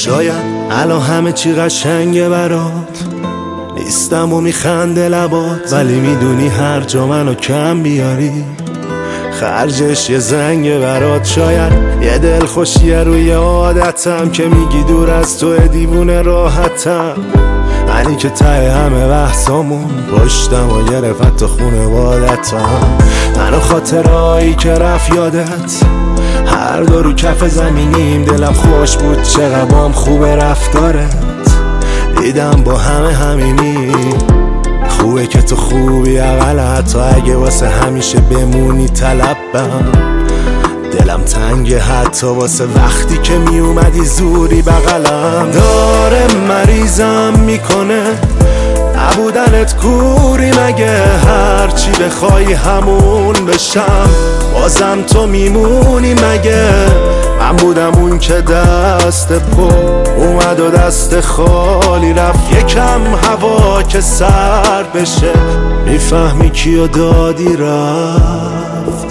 شاید الان همه چی قشنگه برات، نیستم و میخنده لبات، ولی میدونی هر جا منو کم بیاری خرجش یه زنگ برات. شاید یه دل خوشیه روی عادتم که میگی دور از تو دیوونه راحتم، ولی که ته همه بحثامون پشتم و گرفت تو خونوادتم. منو خاطرهایی که رفت یادت، هر دو رو کف زمینیم، دلم خوش بود چقدر بام خوبه رفتارت، دیدم با همه همینی، خوبه که تو خوبی اقل حتی اگه واسه همیشه بمونی طلبم. دلم تنگه حتی واسه وقتی که می اومدی زوری بغلم، داره مریضم میکنه نبودنت کوری مگه، هرچی بخوای همون بشم بازم تو میمونی مگه. من بودم اون که دست پر اومد و دست خالی رفت، یکم هوا که سر بشه میفهمی کیو دادی رفت.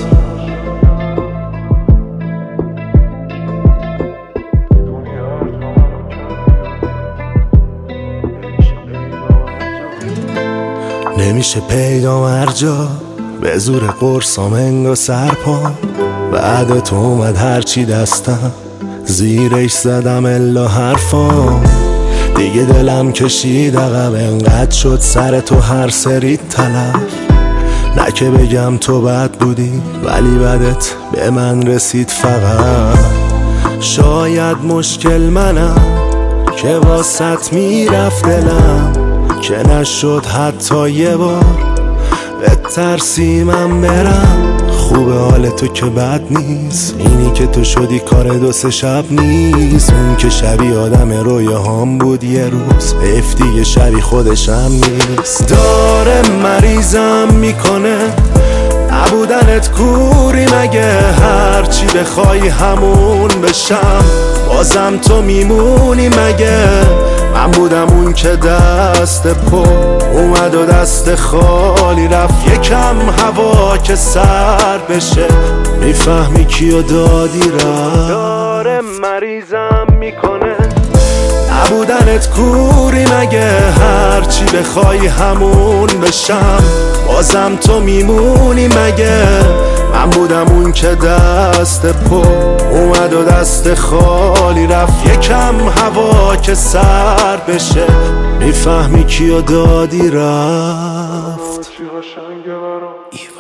نمیشه پیدا مرجا به زور قرصام انگا سرپا، بعد تو اومد هرچی دستم زیرش زدم الا حرفا، دیگه دلم کشید عقب انقدر شد سر تو هر سری تلف. نه که بگم تو بد بودی ولی بدت به من رسید فقط، شاید مشکل منم که واسط میرفت دلم، که نشد حتی یه بار به ترسیمم برم. خوبه حال تو که بد نیست، اینی که تو شدی کار دو سه شب نیست، اون که شبی آدم رویاهام بود یه روز حیف دیگه شبی خودشم نیست. داره مریضم میکنه نبودنت کوری مگه، هرچی بخوای همون بشم بازم تو میمونی مگه. من بودم اون که دست پر اومد و دست خالی رفت، یکم هوا که سر بشه میفهمی کیو دادی رفت. داره مریضم میکنه نبودنت کوری مگه، هرچی بخوای همون بشم بازم تو میمونی مگه. من بودم اون که دست پر اومد و دست خالی رفت، یکم هوا که سر بشه میفهمی کیو دادی رفت.